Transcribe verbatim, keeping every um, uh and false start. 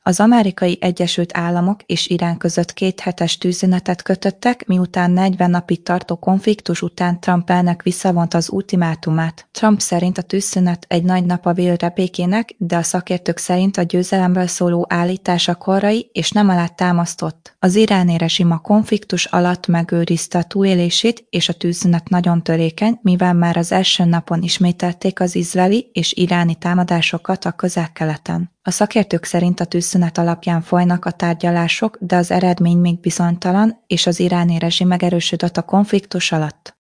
Az Amerikai Egyesült Államok és Irán között kéthetes tűzszünetet kötöttek, miután negyven napig tartó konfliktus után Trump elnök visszavonta az ultimátumát. Trump szerint a tűzszünet egy nagy nap a világ békének, de a szakértők szerint a győzelemről szóló állítása korai és nem alátámasztott. Az iráni rezsim a konfliktus alatt megőrizte a túlélését, és a tűzszünet nagyon törékeny, mivel már az első napon ismételték az izraeli és iráni támadásokat a Közel-Keleten. A szakértők szerint a tűzszünet alapján folynak a tárgyalások, de az eredmény még bizonytalan, és az iráni rezsim megerősödött a konfliktus alatt.